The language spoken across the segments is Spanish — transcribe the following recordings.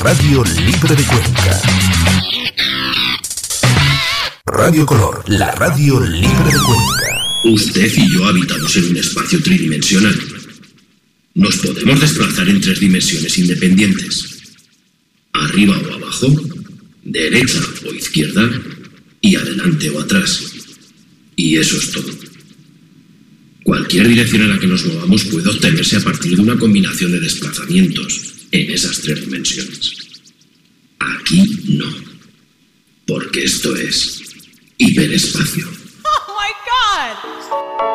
radio libre de Cuenca. Radio Color, la radio libre de Cuenca. Usted y yo habitamos en un espacio tridimensional. Nos podemos desplazar en 3 dimensiones independientes. Arriba o abajo, derecha o izquierda, y adelante o atrás. Y eso es todo. Cualquier dirección en la que nos movamos puede obtenerse a partir de una combinación de desplazamientos en esas 3 dimensiones. Aquí no. Porque esto es hiperespacio. Oh my God!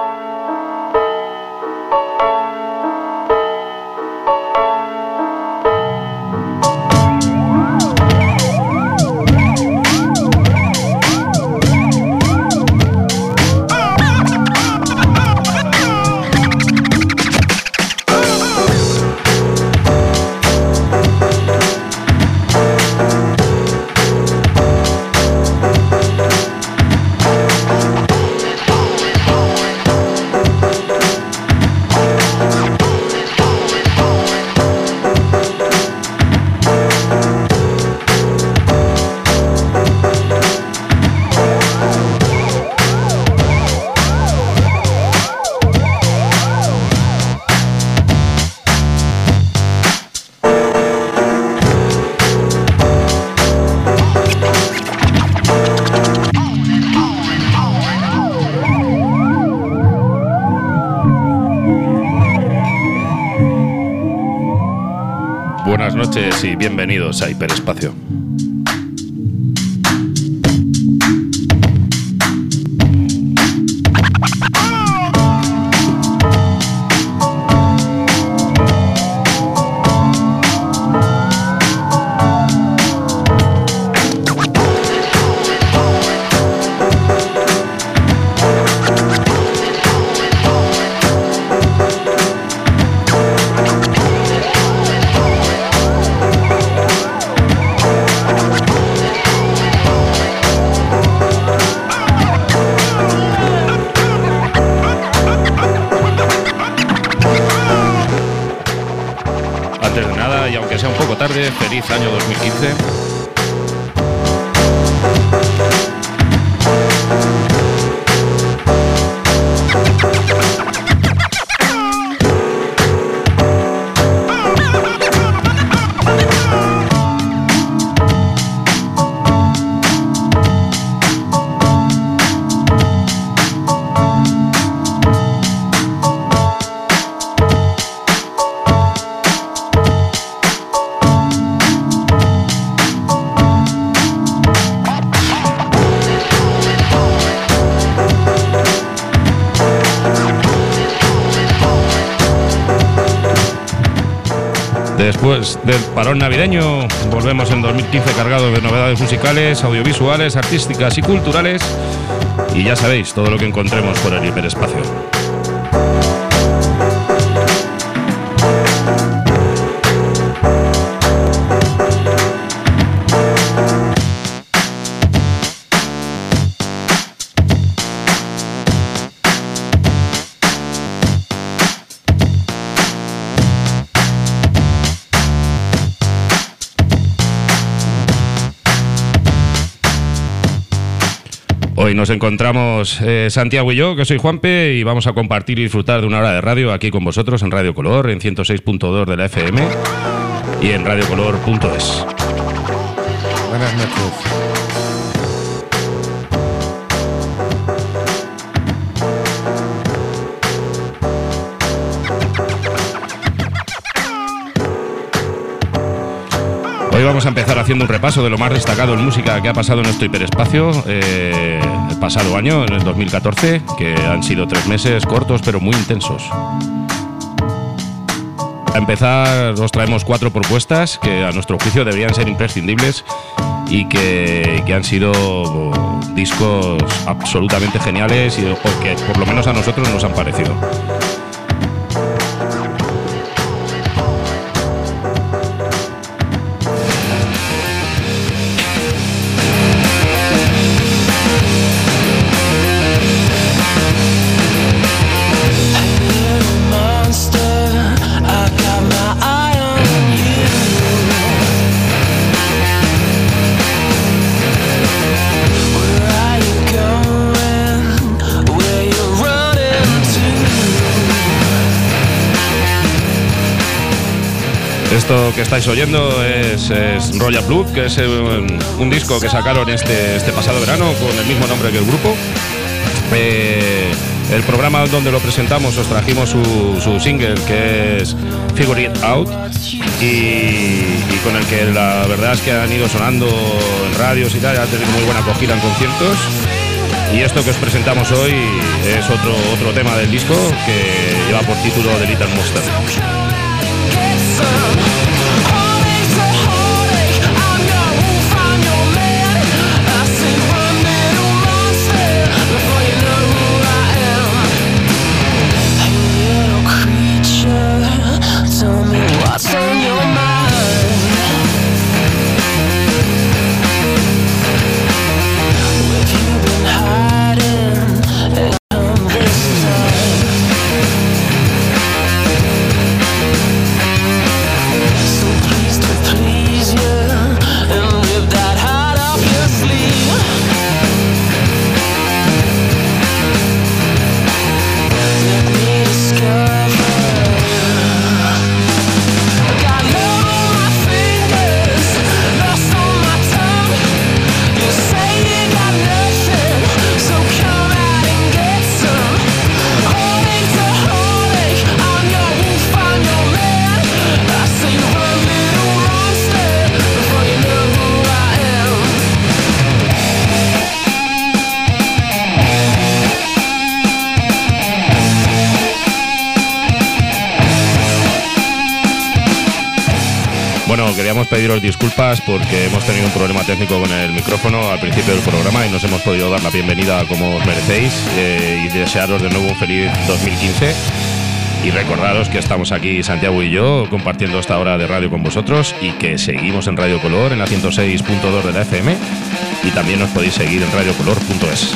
Buenas noches y bienvenidos a Hiperespacio. Feliz año 2015. Después del parón navideño, volvemos en 2015 cargado de novedades musicales, audiovisuales, artísticas y culturales. Y ya sabéis, todo lo que encontremos por el hiperespacio. Hoy nos encontramos Santiago y yo, que soy Juanpe, y vamos a compartir y disfrutar de una hora de radio aquí con vosotros en Radio Color, en 106.2 de la FM y en radiocolor.es. Buenas noches. Hoy vamos a empezar haciendo un repaso de lo más destacado en música que ha pasado en nuestro hiperespacio el pasado año, en el 2014, que han sido 3 meses cortos pero muy intensos. A empezar, os traemos 4 propuestas que a nuestro juicio deberían ser imprescindibles y que han sido discos absolutamente geniales o que por lo menos a nosotros nos han parecido. Esto que estáis oyendo es Royal Blood, que es un disco que sacaron este pasado verano con el mismo nombre que el grupo. El programa donde lo presentamos os trajimos su single, que es Figure It Out, y con el que la verdad es que han ido sonando en radios y tal, ha tenido muy buena acogida en conciertos. Y esto que os presentamos hoy es otro tema del disco que lleva por título The Little Monster. Queríamos pediros disculpas porque hemos tenido un problema técnico con el micrófono al principio del programa y nos hemos podido dar la bienvenida como os merecéis, y desearos de nuevo un feliz 2015 y recordaros que estamos aquí Santiago y yo compartiendo esta hora de radio con vosotros y que seguimos en Radio Color en la 106.2 de la FM y también nos podéis seguir en radiocolor.es.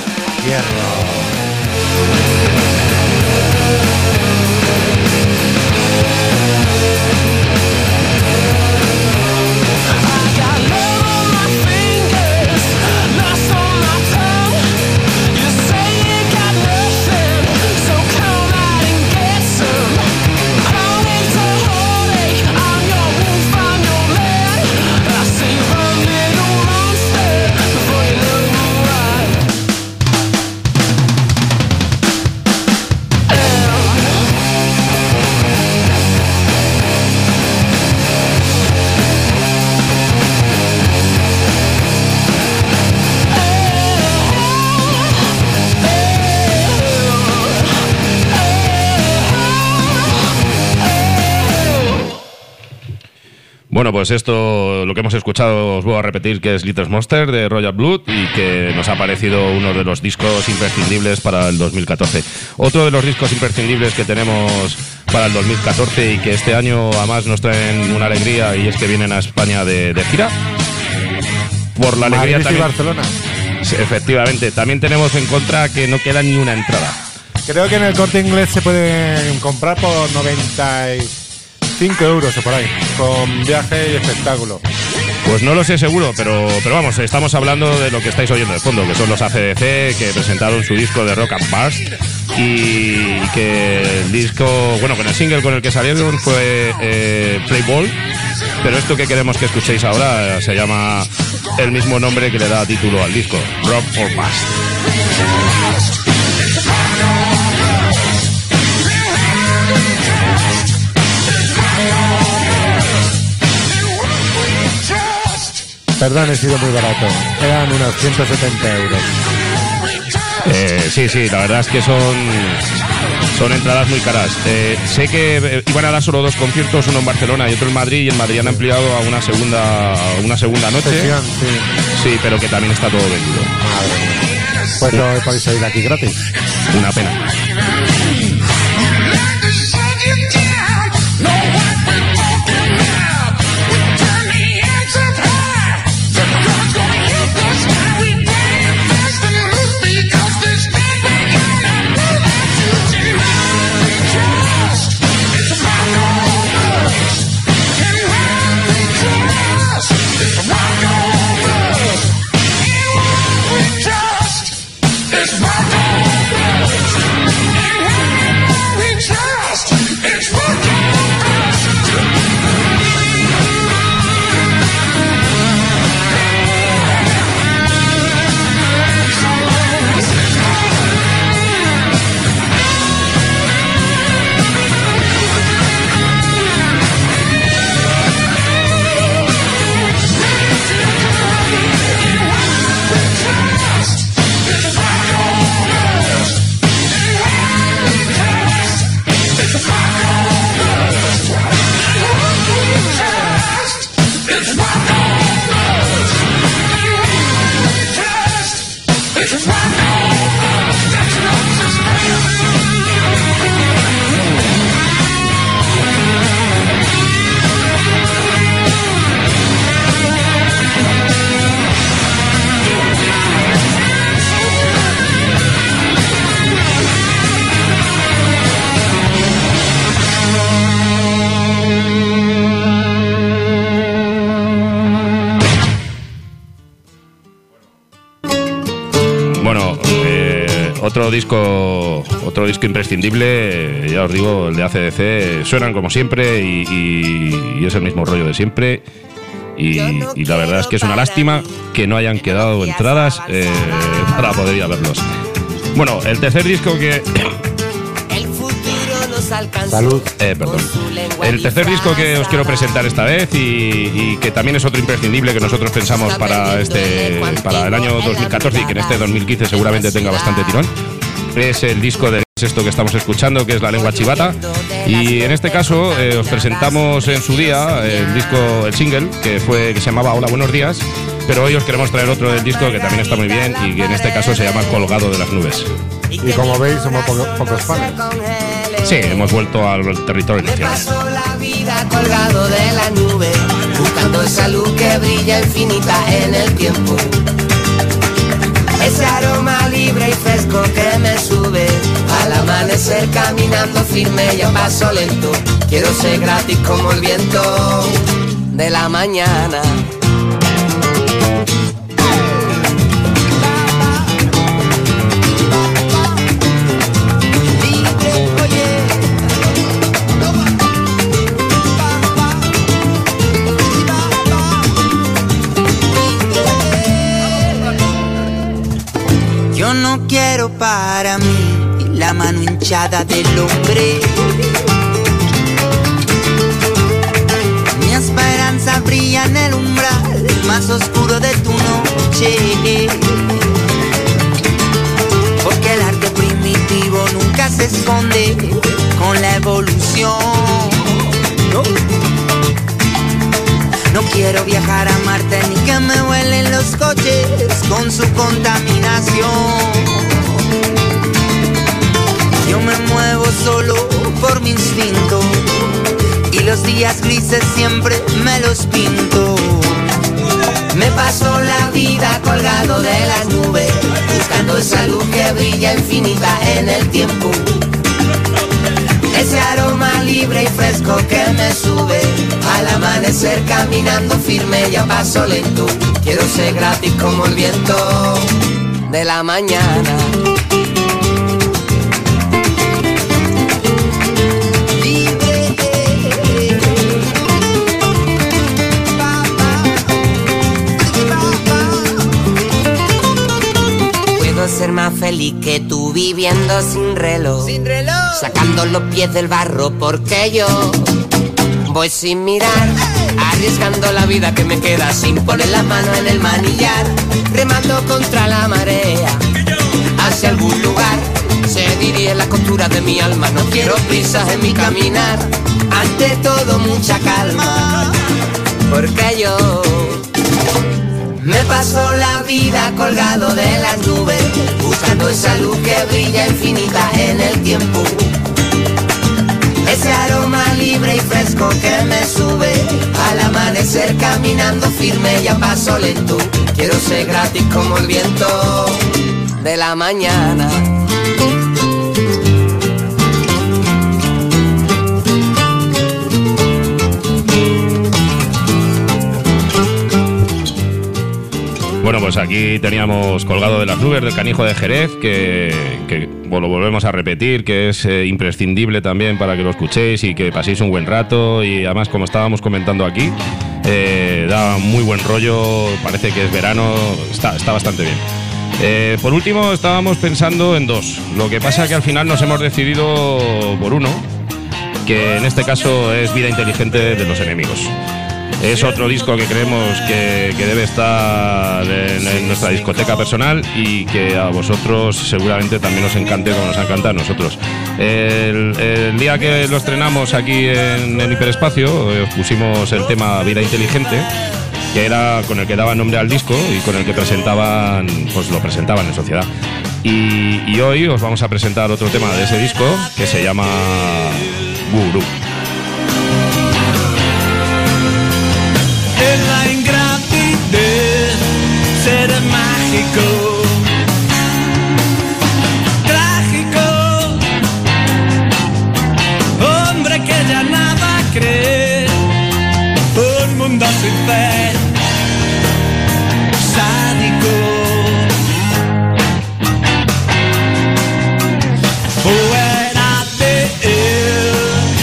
Bueno, pues esto, lo que hemos escuchado, os voy a repetir que es Little Monster de Royal Blood y que nos ha parecido uno de los discos imprescindibles para el 2014. Otro de los discos imprescindibles que tenemos para el 2014 y que este año además nos traen una alegría y es que vienen a España de gira. Por la alegría Madrid también. Y Barcelona. Sí, efectivamente, también tenemos en contra que no queda ni una entrada. Creo que en el Corte Inglés se pueden comprar por 95 euros o por ahí, con viaje y espectáculo. Pues no lo sé seguro, pero vamos, estamos hablando de lo que estáis oyendo de fondo, que son los AC/DC, que presentaron su disco de Rock and Bass y que el disco, bueno, con el single con el que salieron fue Play Ball, pero esto que queremos que escuchéis ahora se llama el mismo nombre que le da título al disco, Rock or Bust. Perdón, he sido muy barato. Eran unos 170 euros. Sí, la verdad es que son entradas muy caras. Sé que iban a dar solo 2 conciertos, uno en Barcelona y otro en Madrid, y en Madrid han ampliado a una segunda noche. Sesión, sí. Sí, pero que también está todo vendido. Madre mía. Pues no podéis oír aquí gratis. Una pena. It's my Otro disco imprescindible, ya os digo, el de AC/DC. Suenan como siempre y es el mismo rollo de siempre. Y la verdad es que es una lástima que no hayan quedado entradas para poder ir a verlos. Bueno, el tercer disco que... Salud. Perdón. El tercer disco que os quiero presentar esta vez y que también es otro imprescindible que nosotros pensamos para el año 2014 y que en este 2015 seguramente tenga bastante tirón, es el disco de esto que estamos escuchando, que es La Lengua Chivata. Y en este caso os presentamos en su día el single que se llamaba Hola, buenos días, pero hoy os queremos traer otro del disco que también está muy bien y que en este caso se llama Colgado de las Nubes. Y como veis, somos pocos fans. Sí, hemos vuelto al territorio inicial. Me paso la vida colgado de la nube, buscando esa luz que brilla infinita en el tiempo. Ese aroma libre y fresco que me sube al amanecer, caminando firme y a paso lento. Quiero ser gratis como el viento de la mañana. Yo no quiero para mí la mano hinchada del hombre. Mi esperanza brilla en el umbral más oscuro de tu noche. Porque el arte primitivo nunca se esconde con la evolución. No quiero viajar a Marte ni que me huelen los coches con su contaminación. Yo me muevo solo por mi instinto y los días grises siempre me los pinto. Me paso la vida colgado de las nubes, buscando esa luz que brilla infinita en el tiempo. Ese aroma libre y fresco que me sube al amanecer, caminando firme y a paso lento. Quiero ser gratis como el viento de la mañana. Ser más feliz que tú viviendo sin reloj, sacando los pies del barro porque yo voy sin mirar, arriesgando la vida que me queda sin poner la mano en el manillar, remando contra la marea hacia algún lugar. Seguiré la costura de mi alma, no quiero prisas en mi caminar, ante todo mucha calma, porque yo me paso la vida colgado de las nubes, buscando esa luz que brilla infinita en el tiempo. Ese aroma libre y fresco que me sube al amanecer, caminando firme y a paso lento. Quiero ser gratis como el viento de la mañana. Bueno, pues aquí teníamos Colgado de las Nubes del Canijo de Jerez, que bueno, lo volvemos a repetir, que es imprescindible también para que lo escuchéis y que paséis un buen rato. Y además, como estábamos comentando aquí, da muy buen rollo, parece que es verano, está bastante bien. Por último, estábamos pensando en dos. Lo que pasa es que al final nos hemos decidido por uno, que en este caso es Vida Inteligente de Los Enemigos. Es otro disco que creemos que debe estar en nuestra discoteca personal y que a vosotros seguramente también os encante como nos encanta a nosotros. El día que lo estrenamos aquí en Hiperespacio, os pusimos el tema Vida Inteligente que era con el que daban nombre al disco y con el que presentaban, pues lo presentaban en sociedad. Y hoy os vamos a presentar otro tema de ese disco que se llama Gurú. En la ingratidez seré mágico, trágico, hombre que ya nada cree, un mundo sin fe, sádico, fuera de él.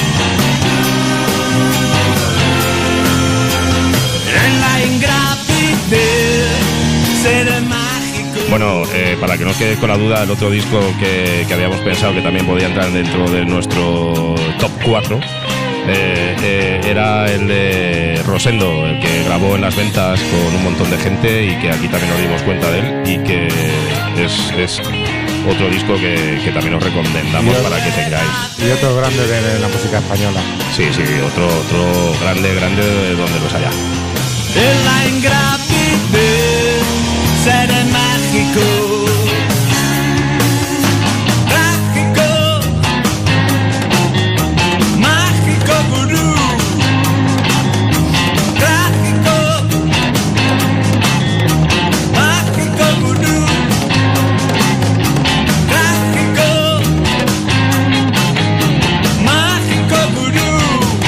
En la ingratidez seré mágico. Bueno, para que no os quede con la duda, el otro disco que habíamos pensado que también podía entrar dentro de nuestro top 4 era el de Rosendo, el que grabó en Las Ventas con un montón de gente y que aquí también nos dimos cuenta de él y que es otro disco que también os recomendamos para que tengáis. Y otro grande de la música española. Sí, otro grande de donde los haya. En la ingratidez seré mágico, trágico, mágico gurú, trágico, mágico gurú, trágico, mágico gurú,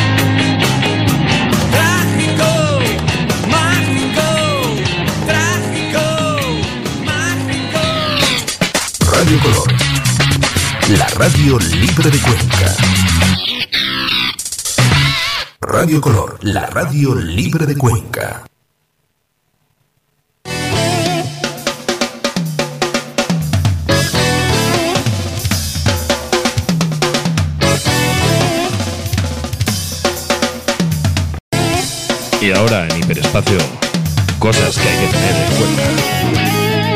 trágico, mágico, trágico, mágico. Radio Color, la radio libre de Cuenca. Radio Color, la radio libre de Cuenca. Y ahora en Hiperespacio, cosas que hay que tener en cuenta.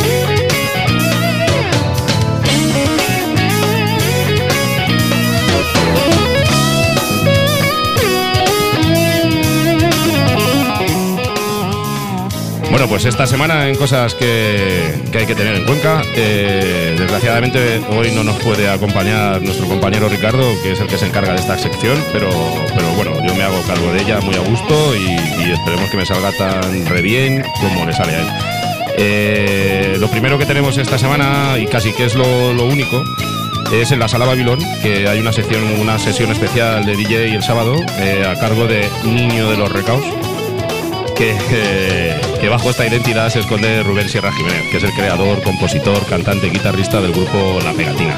Bueno, pues esta semana en cosas que hay que tener en Cuenca, desgraciadamente hoy no nos puede acompañar nuestro compañero Ricardo, que es el que se encarga de esta sección, pero bueno, yo me hago cargo de ella muy a gusto y esperemos que me salga tan re bien como le sale a él. Lo primero que tenemos esta semana, y casi que es lo único, es en la Sala Babilón, que hay una sesión especial de DJ el sábado a cargo de Niño de los Recaos, que bajo esta identidad se esconde Rubén Sierra Jiménez, que es el creador, compositor, cantante, guitarrista del grupo La Pegatina.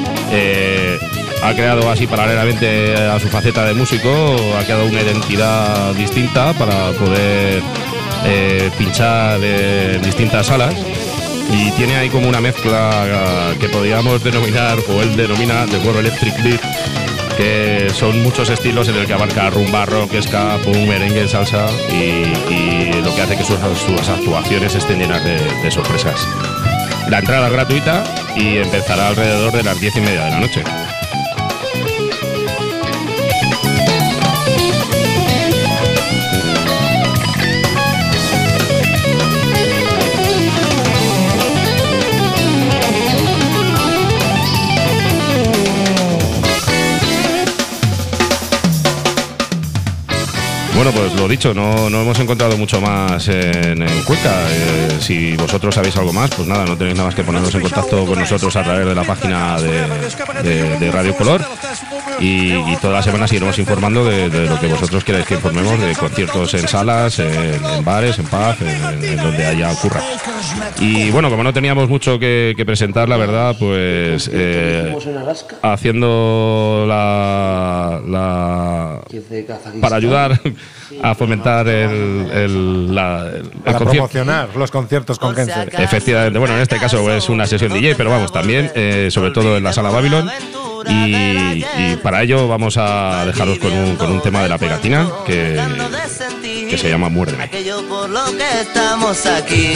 Ha creado así paralelamente a su faceta de músico, ha creado una identidad distinta para poder pinchar en distintas salas y tiene ahí como una mezcla que podríamos denominar, o él denomina, The World Electric Beat, que son muchos estilos en el que abarca rumba, rock, ska, punk, merengue, salsa y lo que hace que sus actuaciones estén llenas de sorpresas. La entrada es gratuita y empezará alrededor de las 10:30 de la noche. Bueno, pues lo dicho, no hemos encontrado mucho más en Cuenca. Si vosotros sabéis algo más, pues nada, no tenéis nada más que ponernos en contacto con nosotros a través de la página de Radio Color y todas las semanas iremos informando de lo que vosotros queráis que informemos, de conciertos en salas, en bares, en pubs, en donde haya ocurra. Y bueno, como no teníamos mucho que presentar, la verdad, pues haciendo para ayudar a fomentar el promocionar los conciertos con Kense. Efectivamente, bueno, en este caso es una sesión DJ, pero vamos, también, sobre todo en la Sala Babilón. Y para ello vamos a dejaros con un tema de La Pegatina que se llama Muérdeme. Aquello por lo que estamos aquí,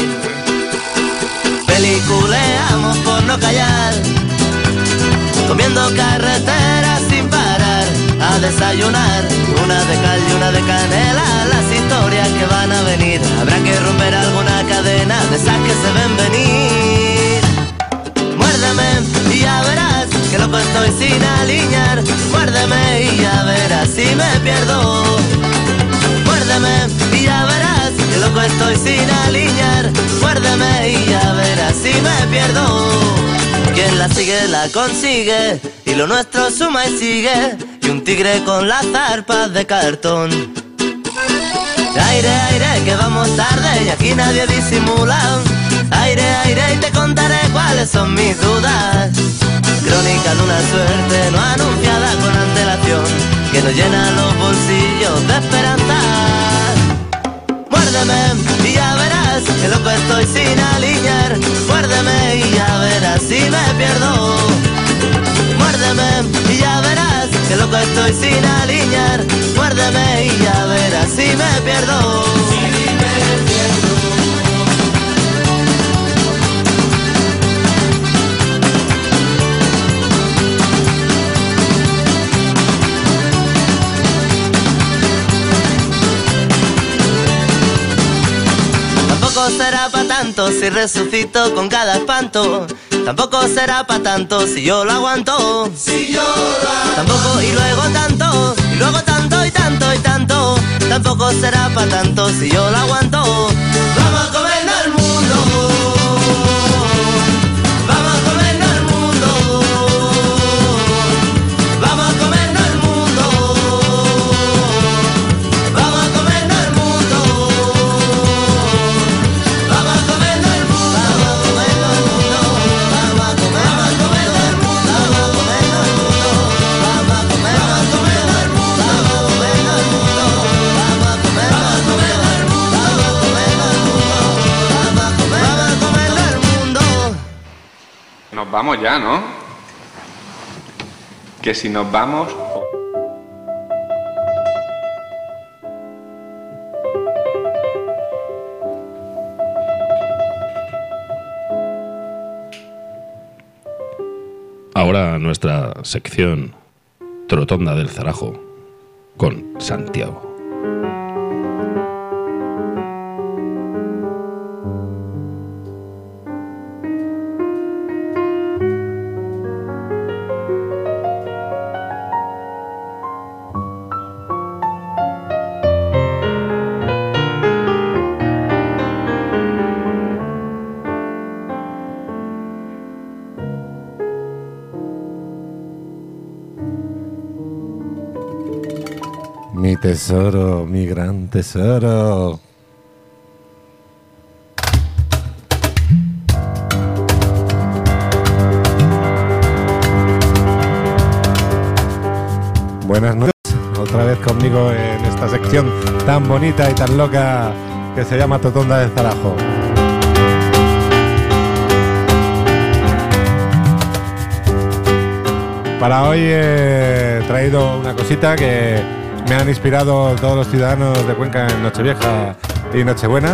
peliculeamos por no callar, comiendo carreteras sin parar, para desayunar, una de cal y una de canela, las historias que van a venir. Habrá que romper alguna cadena de esas que se ven venir. Muérdeme y ya verás que loco estoy sin alinear. Muérdeme y ya verás si me pierdo. Muérdeme y ya verás que loco estoy sin alinear. Muérdeme y ya verás si me pierdo. Quien la sigue la consigue y lo nuestro suma y sigue. Y un tigre con las zarpas de cartón. Aire, aire, que vamos tarde y aquí nadie disimula. Aire, aire, y te contaré cuáles son mis dudas. Crónica de una suerte no anunciada con antelación, que nos llena los bolsillos de esperanza. Muérdeme y ya verás que loco estoy sin alinear. Muérdeme y ya verás si me pierdo. Muérdeme y ya verás que loco estoy sin alinear. Muérdeme y ya verás si me pierdo. Tampoco será pa' tanto si resucito con cada espanto. Tampoco será pa' tanto si yo lo aguanto. Si yo lo aguanto. Tampoco y luego tanto, y luego tanto y tanto y tanto. Tampoco será pa' tanto si yo lo aguanto. Vamos a comernos el mundo. Vamos a comernos el mundo. Vamos a comernos el mundo. Vamos a comernos el mundo. Vamos a comernos el mundo. Vamos a comernos el mundo. Vamos a comernos el mundo. Vamos a comernos el mundo. Vamos a comernos el mundo. Vamos a comernos el mundo. Vamos a comernos el mundo. Vamos a comernos el mundo. Nos vamos ya, ¿no? Que si nos vamos... Ahora nuestra sección Trotonda del Zarajo con Santiago. Mi tesoro, mi gran tesoro. Buenas noches, otra vez conmigo en esta sección tan bonita y tan loca que se llama Trotonda del Zarajo. Para hoy he traído una cosita que me han inspirado todos los ciudadanos de Cuenca en Nochevieja y Nochebuena.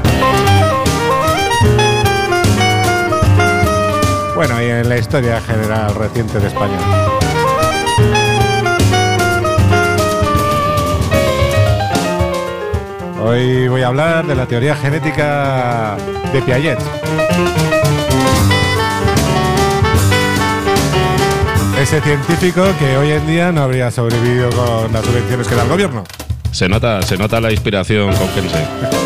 Bueno, y en la historia general reciente de España. Hoy voy a hablar de la teoría genética de Piaget. Ese científico que hoy en día no habría sobrevivido con las subvenciones que da el gobierno. Se nota la inspiración conquense.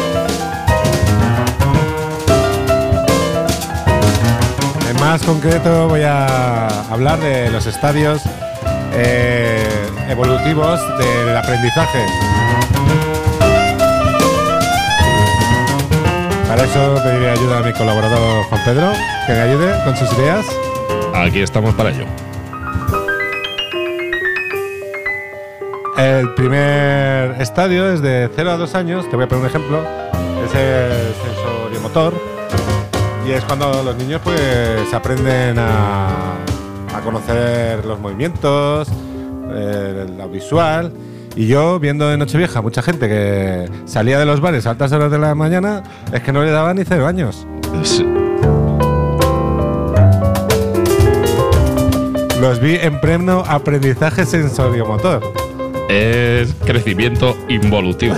En más concreto voy a hablar de los estadios evolutivos del aprendizaje. Para eso pediré ayuda a mi colaborador Juan Pedro, que me ayude con sus ideas. Aquí estamos para ello. El primer estadio es de 0 a 2 años, te voy a poner un ejemplo, es el sensoriomotor, y es cuando los niños pues aprenden a conocer los movimientos, lo visual. Y yo, viendo en Nochevieja mucha gente que salía de los bares a altas horas de la mañana, es que no le daban ni 0 años. Sí. Los vi en pleno aprendizaje sensoriomotor. Es crecimiento involutivo.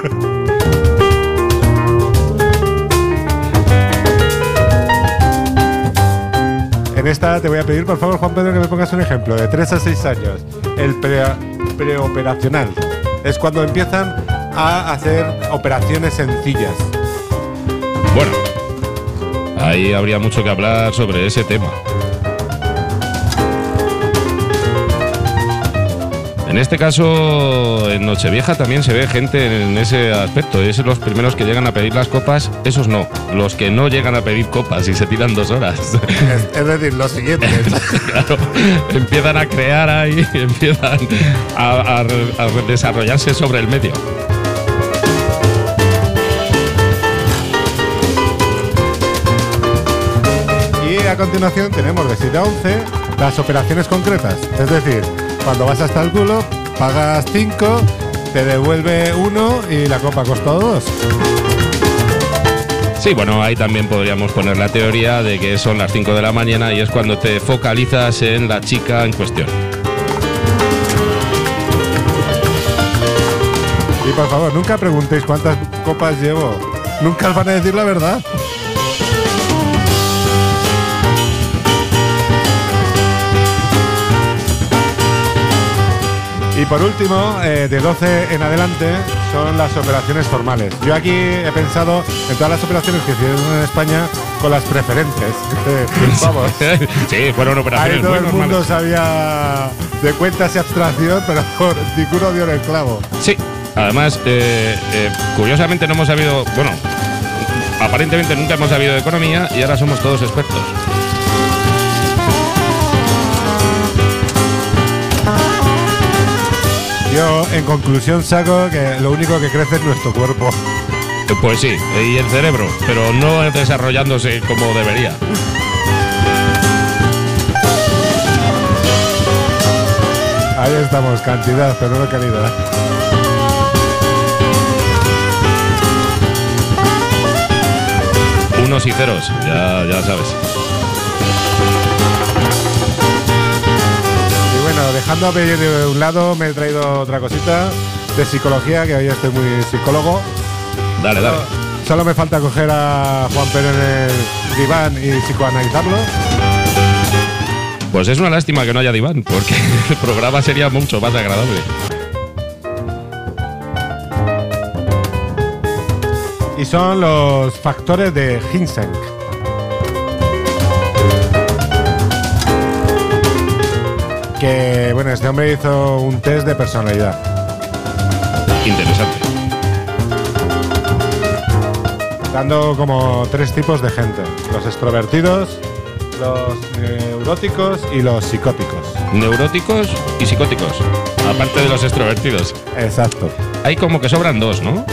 En esta te voy a pedir, por favor, Juan Pedro, que me pongas un ejemplo. De 3 a 6 años, el preoperacional es cuando empiezan a hacer operaciones sencillas. Bueno, ahí habría mucho que hablar sobre ese tema. En este caso, en Nochevieja también se ve gente en ese aspecto. Es los primeros que llegan a pedir las copas, esos no. Los que no llegan a pedir copas y se tiran 2 horas. Es decir, los siguientes. Claro, empiezan a crear ahí, empiezan a desarrollarse sobre el medio. Y a continuación tenemos de 7 a 11 las operaciones concretas. Es decir, cuando vas hasta el culo, pagas 5, te devuelve 1 y la copa costó 2. Sí, bueno, ahí también podríamos poner la teoría de que son las 5 de la mañana y es cuando te focalizas en la chica en cuestión. Y por favor, nunca preguntéis cuántas copas llevo. Nunca os van a decir la verdad. Y por último, de 12 en adelante, son las operaciones formales. Yo aquí he pensado en todas las operaciones que hicieron en España con las preferentes. Vamos. Sí, fueron operaciones ahí todo muy el normales. mundo sabía de cuentas y abstracción, pero ninguno dio en el clavo. Sí, además, curiosamente no hemos sabido, bueno, aparentemente nunca hemos sabido de economía y ahora somos todos expertos. Yo, en conclusión, saco que lo único que crece es nuestro cuerpo. Pues sí, y el cerebro, pero no desarrollándose como debería. Ahí estamos, cantidad, pero no calidad. Unos y ceros, ya sabes. Y bueno, dejando a pedir de un lado, me he traído otra cosita de psicología, que hoy estoy muy psicólogo. Dale. Solo me falta coger a Juan Pedro en el diván y psicoanalizarlo. Pues es una lástima que no haya diván, porque el programa sería mucho más agradable. Y son los factores de Ginseng. Que, bueno, este hombre hizo un test de personalidad. Interesante. Dando como 3 tipos de gente. Los extrovertidos, los neuróticos y los psicóticos. Neuróticos y psicóticos, aparte de los extrovertidos. Exacto. Hay como que sobran 2, ¿no?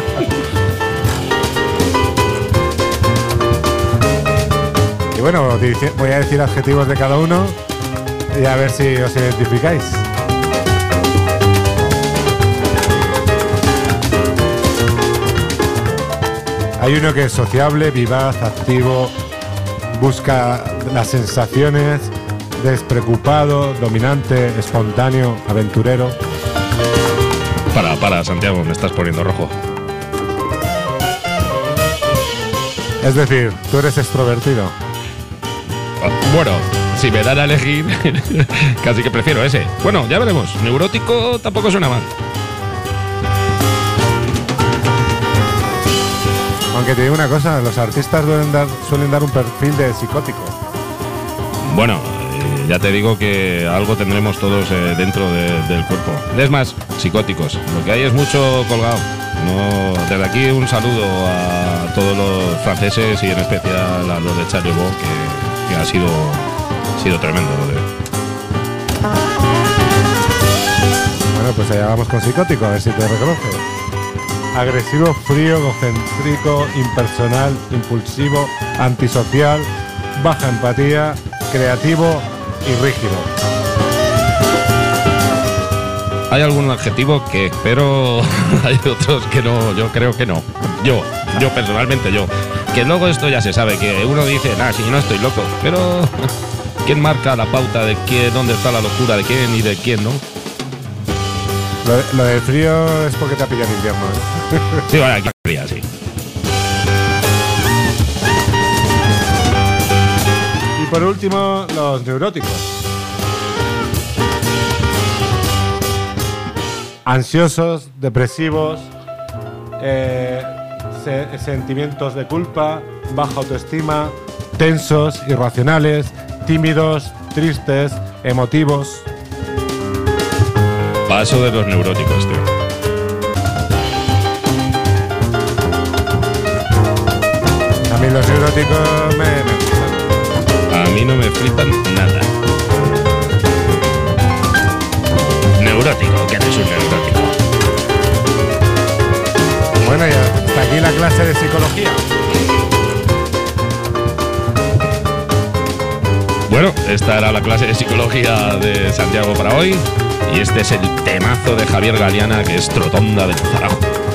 Y bueno, voy a decir adjetivos de cada uno y a ver si os identificáis. Hay uno que es sociable, vivaz, activo, busca las sensaciones, despreocupado, dominante, espontáneo, aventurero. Para, Santiago, me estás poniendo rojo. Es decir, tú eres extrovertido. Bueno, si me dan a elegir, casi que prefiero ese. Bueno, ya veremos. Neurótico tampoco suena mal. Aunque te digo una cosa, los artistas suelen dar un perfil de psicótico. Bueno, ya te digo que algo tendremos todos dentro del cuerpo. Es más, psicóticos. Lo que hay es mucho colgado. No, desde aquí un saludo a todos los franceses y en especial a los de Charlie Hebdo, que ha sido tremendo. Bueno, pues allá vamos con psicótico, a ver si te reconoce. Agresivo, frío, egocéntrico, impersonal, impulsivo, antisocial, baja empatía, creativo y rígido. Hay algún adjetivo que, pero hay otros que no, yo creo que no. Yo personalmente yo. Que luego esto ya se sabe, que uno dice, si no estoy loco, pero ¿quién marca la pauta de quién, dónde está la locura de quién y de quién no? Lo del frío es porque te ha pillado en invierno, ¿eh? Sí, vale, aquí fría, sí. Y por último, los neuróticos. Ansiosos, depresivos, sentimientos de culpa, baja autoestima, tensos, irracionales, tímidos, tristes, emotivos. Paso de los neuróticos, tío. A mí los neuróticos me gustan. A mí no me flipan nada. Neurótico, ¿qué eres un neurótico? Bueno, ya hasta aquí la clase de psicología. Bueno, esta era la clase de psicología de Santiago para hoy. Y este es el temazo de Javier Galeana, que es Trotonda del Zaragoza.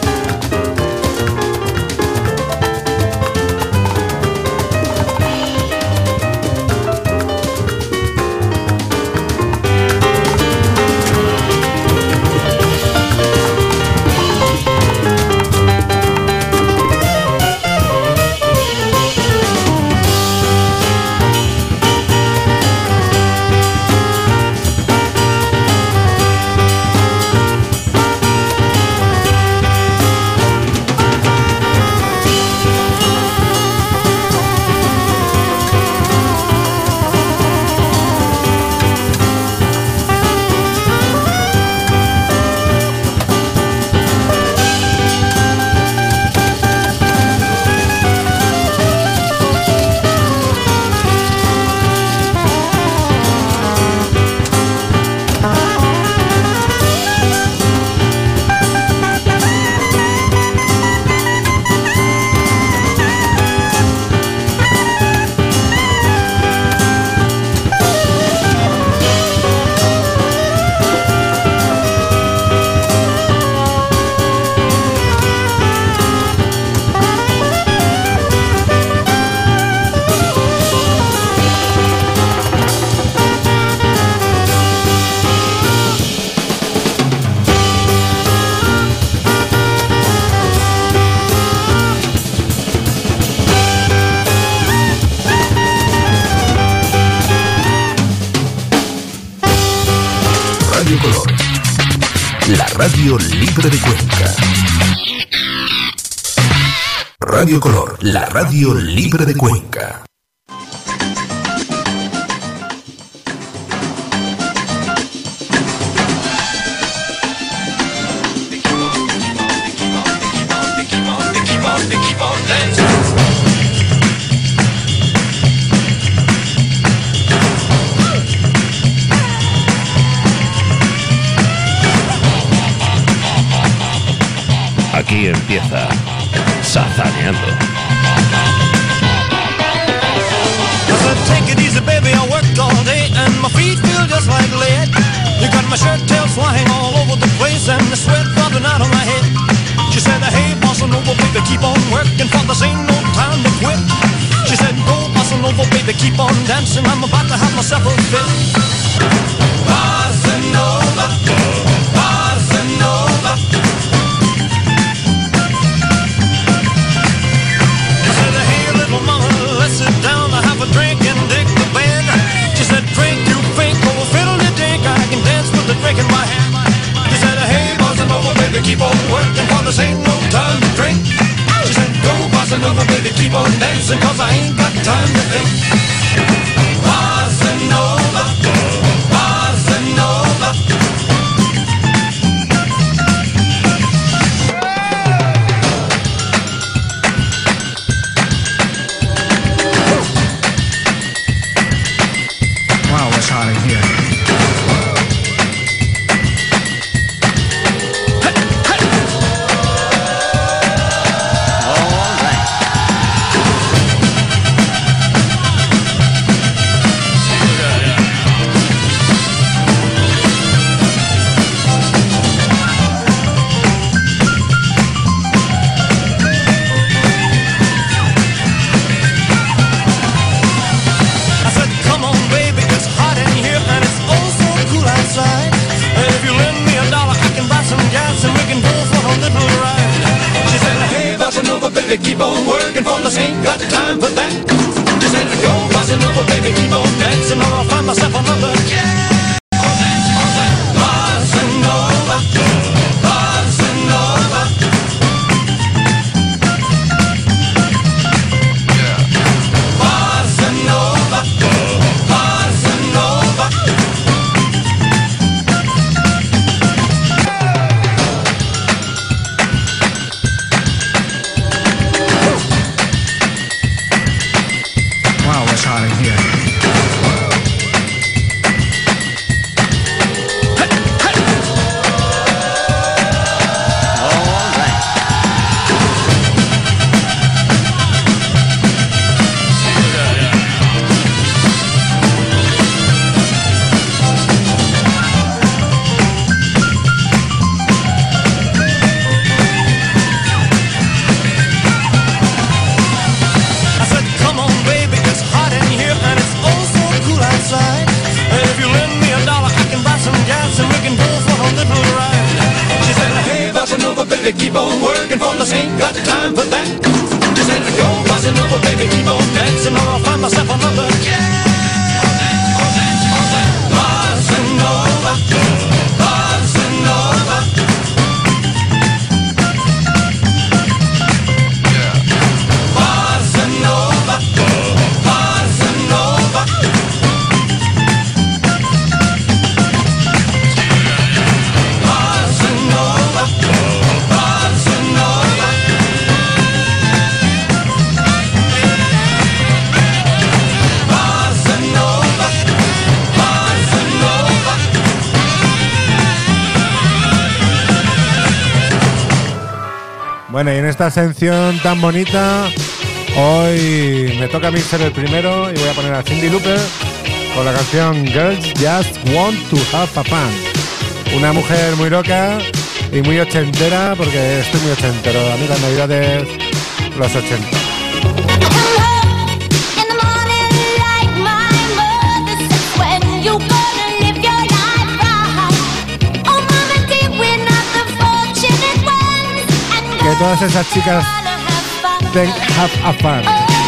Radio Color, la radio libre de Cuenca. Radio Color, la radio libre de Cuenca. Aquí empieza Sazaneando. Take it easy, baby, I worked all day and my feet feel just like lead. You got my shirt tails flying all over the place and the sweat dropping out of my head. She said, hey, bossa nova, baby, keep on working for this ain't no time to quit. She said, go, bossa nova, baby, keep on dancing, I'm about to have myself a fit. Bossa nova, bossa nova. Let's sit down to have a drink and dig the band. She said, drink, you think, oh, fiddle the dink, I can dance with the drink in my hand. She said, hey, bossa nova, baby, keep on working, for this ain't no time to drink. She said, go, bossa nova, baby, keep on dancing, cause I ain't got time to think. Bossa nova, bossa nova. fellas ain't got time for that. Just let it go, bossa nova, baby, keep on dancing, or I'll find myself another. Bossa nova, bossa nova. Bossa nova, bossa nova. Wow, it's hot in here. I said, come on, baby, it's hot in here and it's oh so cool outside. If you lend me $1, I can buy some gas and we can go for a little ride. She said, hey, bossa nova, baby, keep on working for us, ain't got time for that. Just let it go, bossa nova, baby, keep on dancing, or I'll find myself another. Bossa nova, bossa nova. Bossa nova, bossa nova. Bossa nova, bossa nova. Bossa nova, bossa nova. Bueno, y en esta sección tan bonita, hoy me toca a mí ser el primero y voy a poner a Cyndi Lauper con la canción Girls Just Want to Have a Fun. Una mujer muy loca y muy ochentera, porque estoy muy ochentero. A mí las navidades, los 80. Que todas esas chicas have a fun.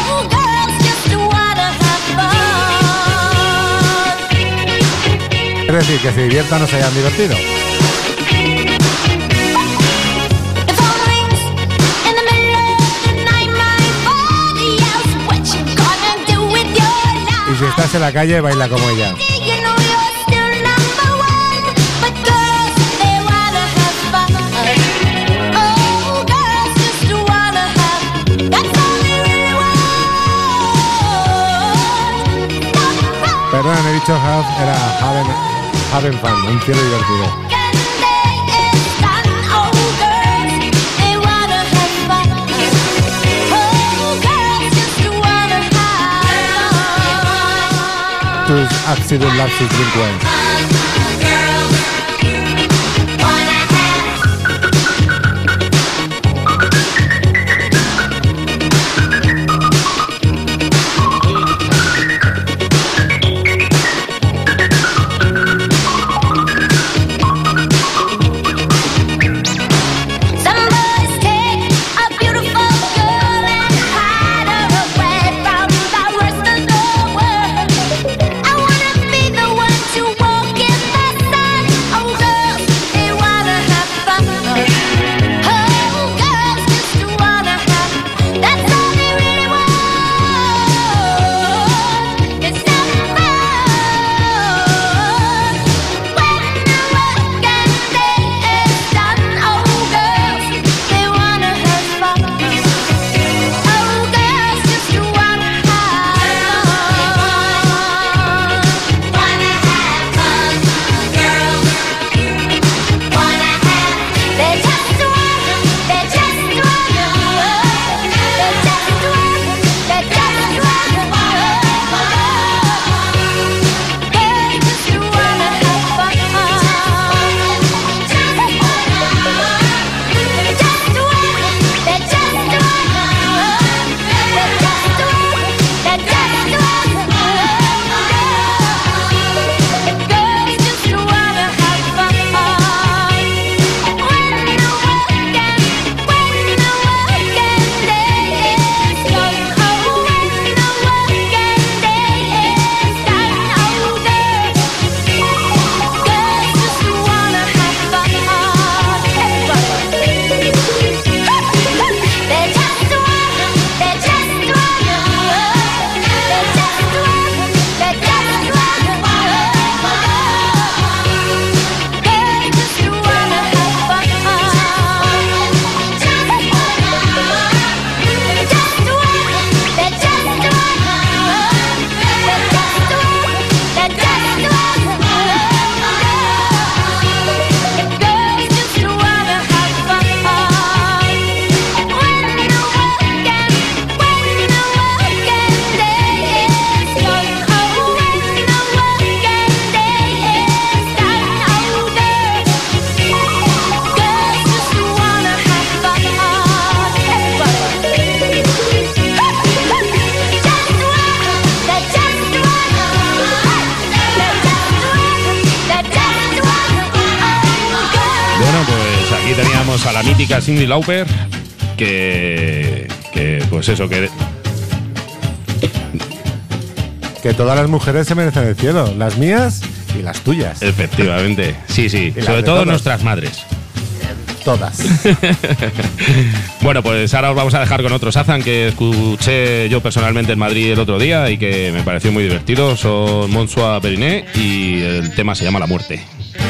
Es decir, que se diviertan o se hayan divertido. Y si estás en la calle, baila como ella. Perdón, he dicho have, era having fun, un cielo divertido. Tus accident lapsus linguae. To walk in a la mítica Cyndi Lauper, que pues eso, que todas las mujeres se merecen el cielo, las mías y las tuyas. Efectivamente, sí, Y sobre todo todos. nuestras madres. Todas. Bueno, pues ahora os vamos a dejar con otro Shazam que escuché yo personalmente en Madrid el otro día y que me pareció muy divertido. Son Monsois Periné y el tema se llama La Muerte.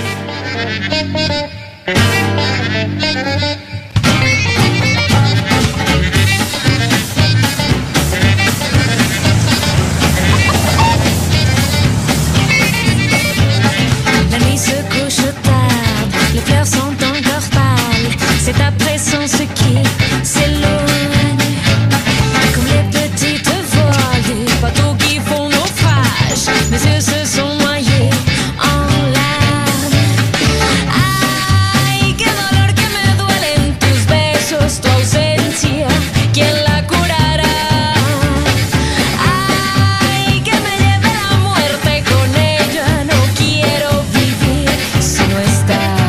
La nuit se couche tard, les fleurs sont encore pâles. C'est après son ce qui s'éloigne, comme les petites voiles des bateaux qui font naufrage. Mes yeux se sont noyés en larmes. Ay, qué dolor que me duelen tus besos, tu ausencia, ¿quién la curará? Ay, que me lleve la muerte con ella, no quiero vivir si no estás.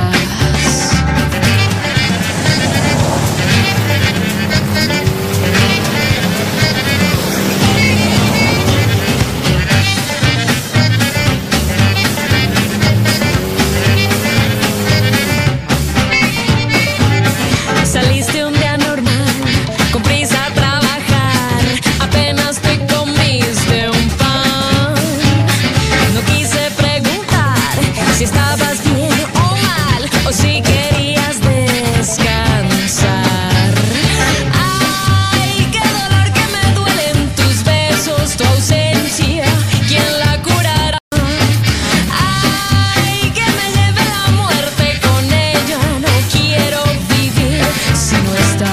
Saliste un día normal, con prisa a trabajar, apenas te comiste un pan. No quise preguntar si estabas bien o mal, o si querías descansar. Ay, qué dolor que me duelen tus besos, tu ausencia, ¿quién la curará? Ay, que me lleve la muerte con ella, no quiero vivir si no estás.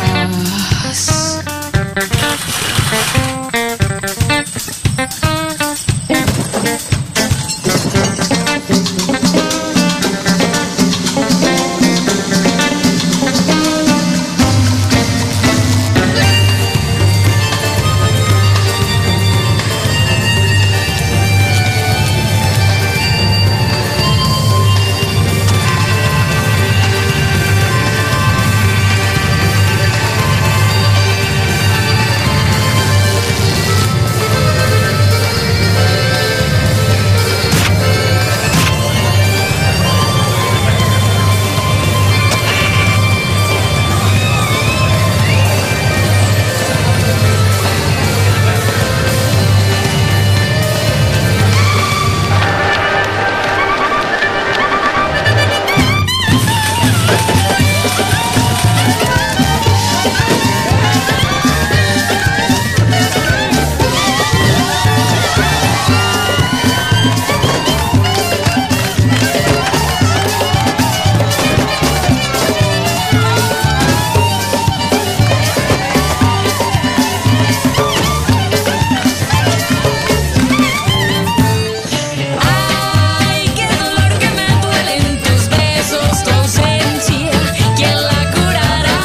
Ay, qué dolor que me duelen tus besos, tu ausencia, ¿quién la curará?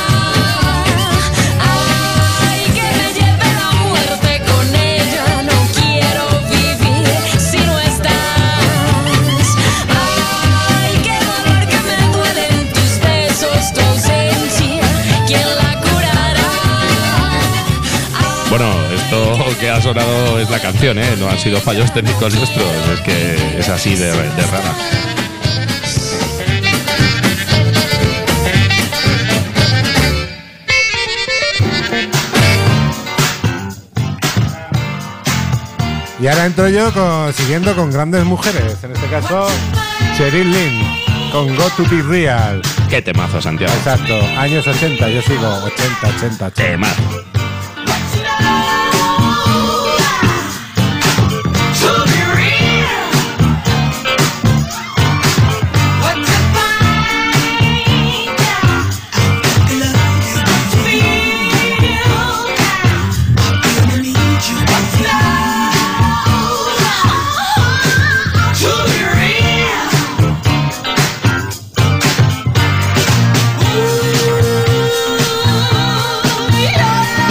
Ay, que me lleve la muerte con ella, no quiero vivir si no estás. Ay, qué dolor que me duelen tus besos, tu ausencia, ¿quién la curará? Bueno, esto que ha sonado es la canción, ¿eh? No han sido fallos técnicos nuestros, es que es así de rara. Y ahora entro yo siguiendo con grandes mujeres. En este caso, Cheryl Lynn con Got to Be Real. Qué temazo, Santiago. Exacto, años 80, yo sigo 80. Temazo. Yeah.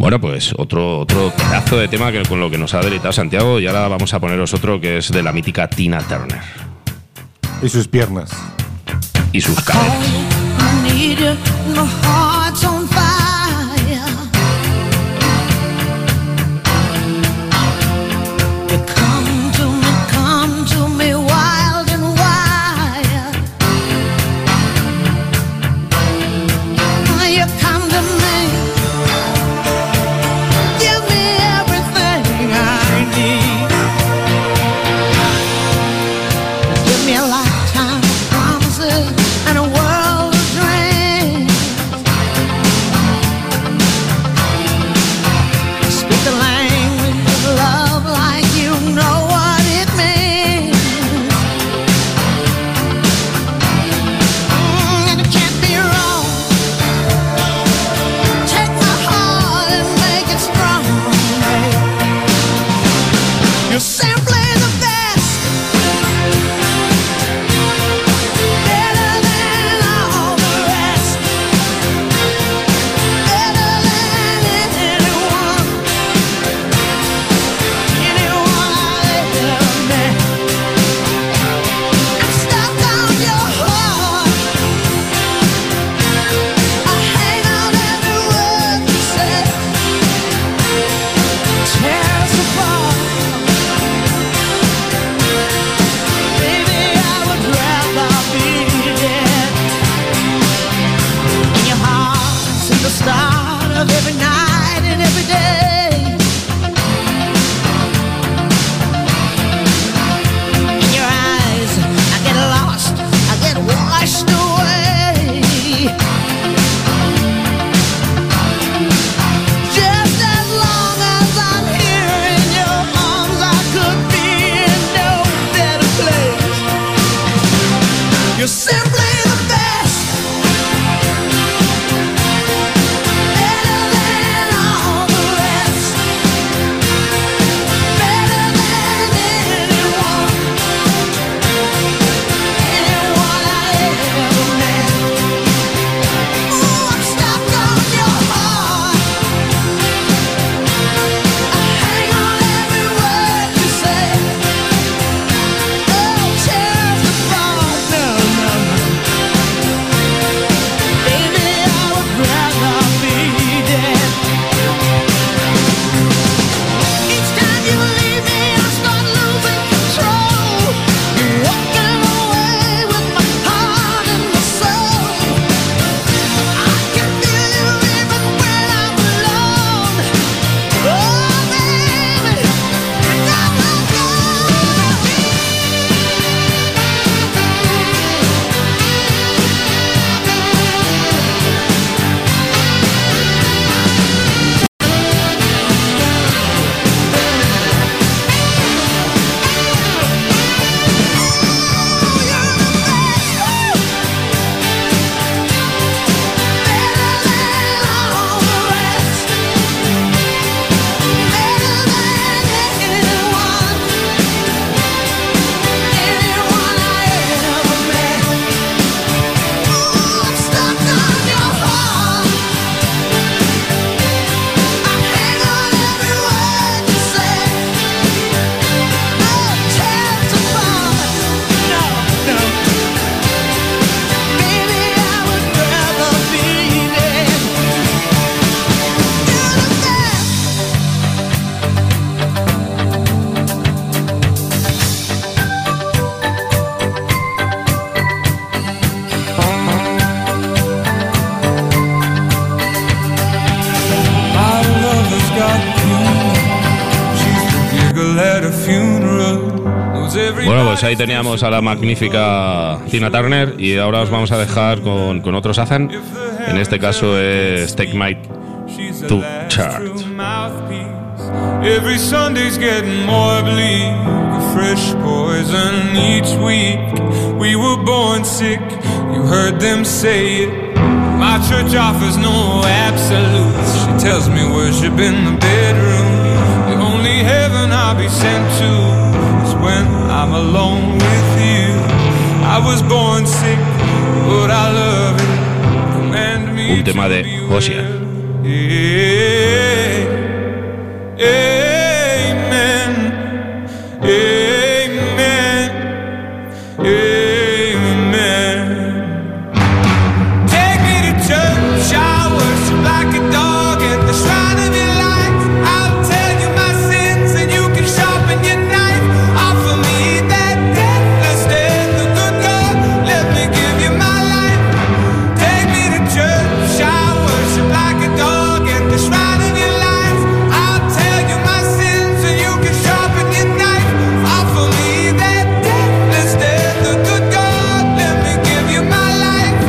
Bueno, pues otro pedazo de tema con lo que nos ha deleitado Santiago, y ahora vamos a poneros otro que es de la mítica Tina Turner. Y sus piernas. Y sus caderas. Bueno, pues ahí teníamos a la magnífica Tina Turner y ahora os vamos a dejar con otro Shazam. En este caso es Take My to Church. Every Sunday's getting more bleak, a fresh poison each week. We were born sick, you heard them say it. My church offers no absolutes. She tells me worship in the bedroom. The only heaven I'll be sent to is when I'm alone with you. I was born sick, but I love it. Command me un tema de Hozier. yeah. Amen. Amen. Amen. Take me to church, I worship like a dog at the shrine of your light. I'll tell you my sins and you can sharpen your knife. Offer me that deathless death, the good God, let me give you my life. Take me to church, I worship like a dog at the shrine of your life. I'll tell you my sins and you can sharpen your knife. Offer me that deathless death, the good God, let me give you my life.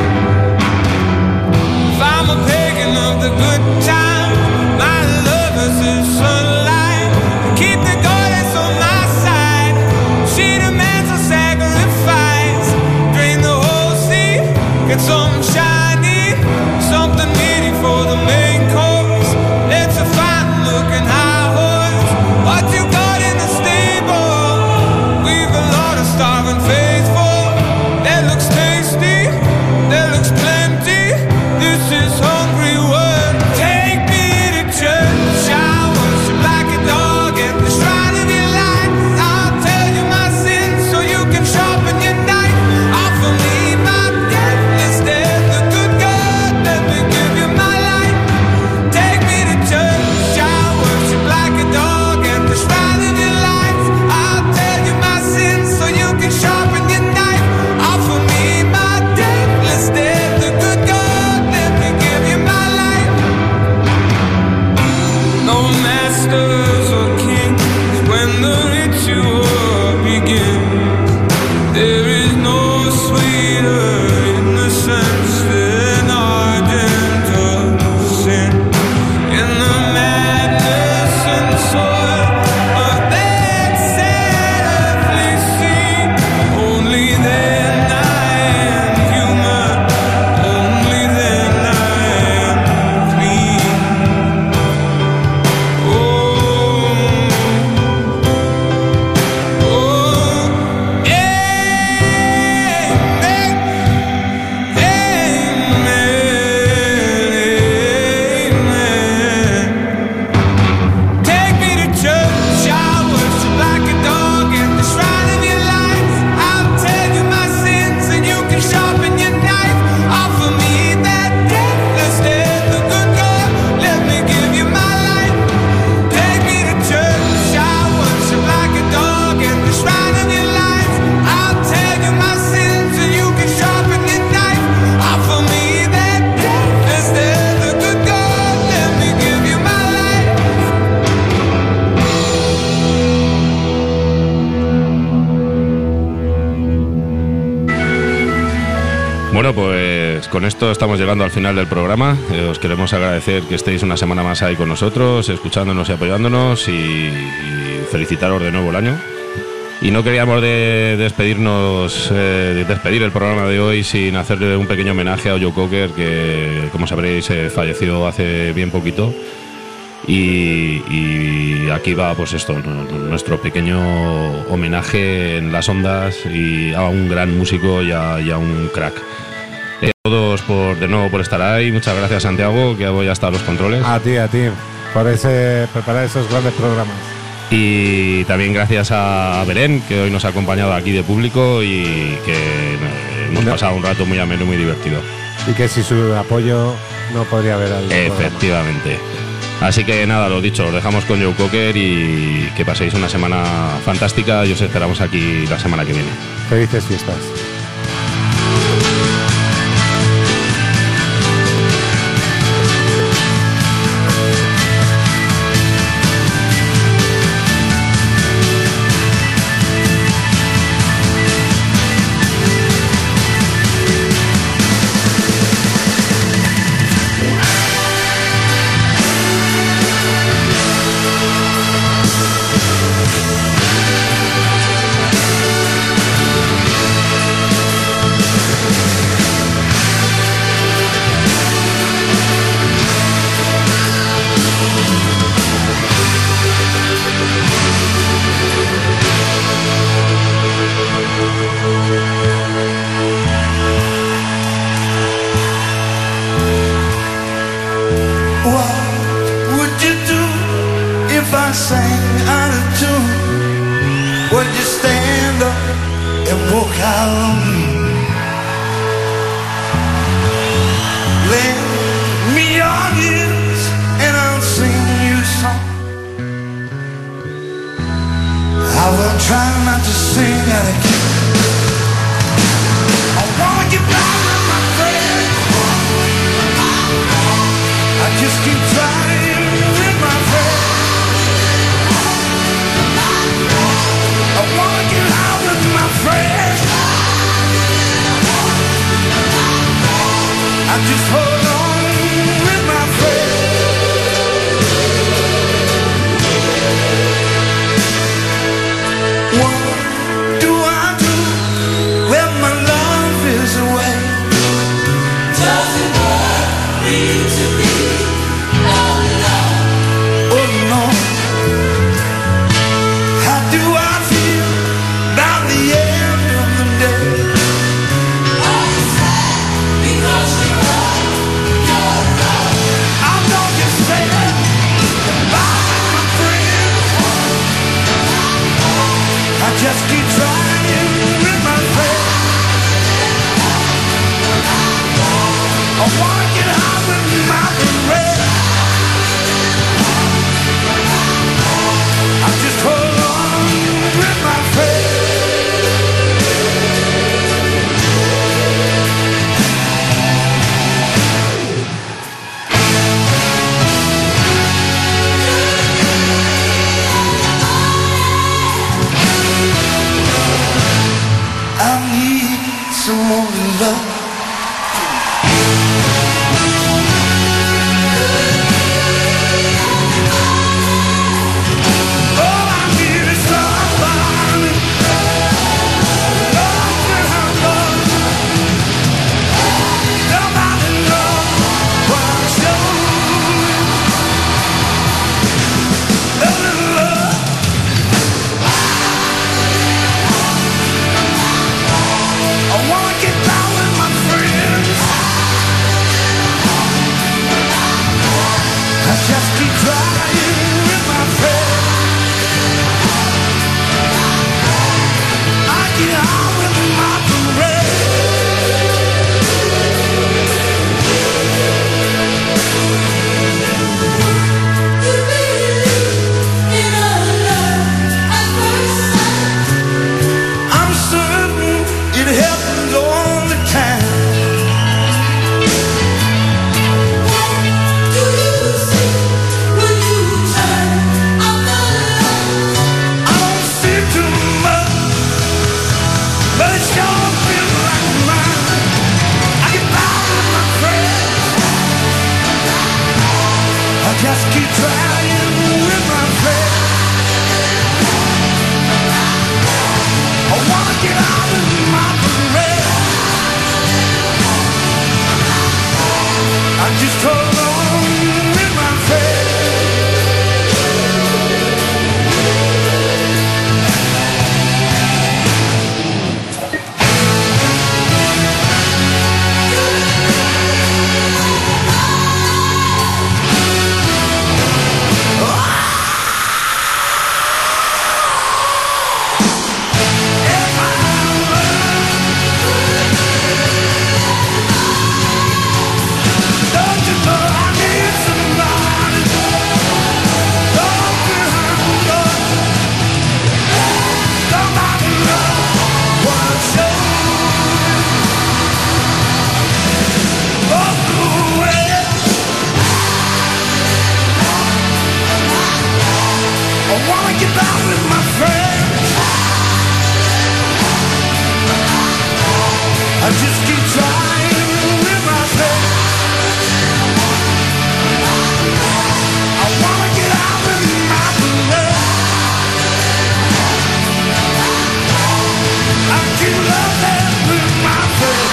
If I'm a pagan of the good time, my love is the sunlight. Keep the goddess on my side. She demands a sacrifice. Drain the whole sea, get something shiny, something meaty for the main course. It's a fine looking high horse. What you got in the stable? We've a lot of starving faithful. That looks tasty, that looks plenty. This is hungry word. Take me to church, I worship like a dog at the shrine of your light. I'll tell you my sins so you can sharpen your knife. Offer me my deathless death, the good God, let me give you my life. Take me to church, I worship like a dog at the shrine of your light. I'll tell you my sins so you can sharpen your knife. Offer me my deathless death, the good God, let me give you my life. No masters or kings when the ritual begins. There is no sweeter innocence than ardent of sin. In the madness and soil of that sad earthly scene, only then I am human, only then I am clean. Take me to church, I worship like a dog at the shrine of your light. I'll tell you my sins and you can sharpen your knife. Offer me that deathless death, the good God, let me give you my life. Take me to church, I worship like a dog at the shrine of your light. I'll tell you my sins and you can sharpen your knife. Offer me that deathless death, the good God, let me give you my life. Bueno, pues con esto estamos llegando al final del programa. Os queremos agradecer que estéis una semana más ahí con nosotros, escuchándonos y apoyándonos y felicitaros de nuevo el año. Y no queríamos despedir el programa de hoy sin hacerle un pequeño homenaje a Joe Cocker, que como sabréis falleció hace bien poquito. Y aquí va pues esto, nuestro pequeño homenaje en las ondas y a un gran músico y a un crack. A todos de nuevo por estar ahí. Muchas gracias, Santiago, que voy hasta los controles. A ti, por preparar esos grandes programas. Y también gracias a Belén, que hoy nos ha acompañado aquí de público y que hemos pasado un rato muy ameno y muy divertido. Y que sin su apoyo no podría haber algo. Efectivamente. Así que nada, lo dicho, os dejamos con Joe Cocker y que paséis una semana fantástica y os esperamos aquí la semana que viene. Felices fiestas. lend me your ears and I'll sing you a song. I will try not to sing out of key. I wanna get back with my friends. I just keep trying with my friends. I wanna get out with my friends. I just hold on with my friends. What do I do when my love is away? Doesn't worry to be alone. Oh no. How do I feel about the end of the day? I'm sad because you're alone. I know you say that goodbye, my friend. I just keep trying with my friends. I wanna get out with my friends. I just hold on with my friends. I need some more love. All I need is somebody. Nobody knows what I'm showing. A little love. I wanna get down with my friends. I just keep trying with my friends. I get out with my friends. I'm certain it happens all the time. I don't see too much, but it sure feels like mine. I get by with my friends. I just keep trying with my friends. I wanna get out with my friends. I just hold on with my friends. Don't you know I need somebody? Don't you know? Somebody knows what I'm showing. All the way. I wanna get out with my friends. I just keep trying with my friends. I wanna get out with my friends. I keep loving with my friends.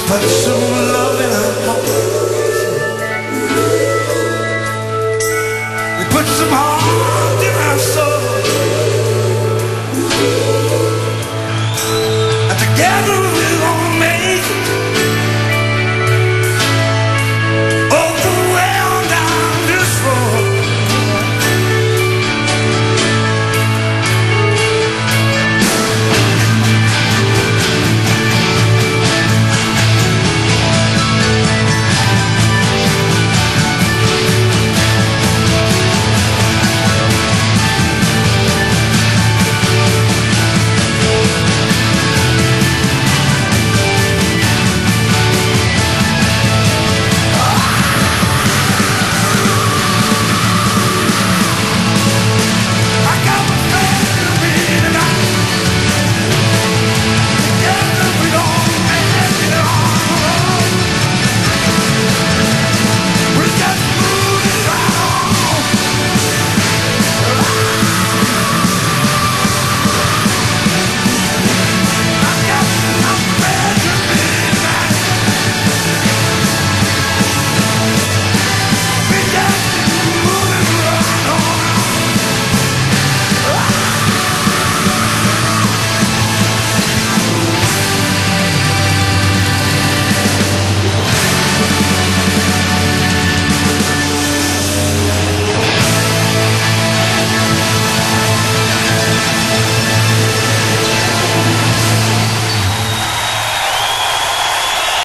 but so long.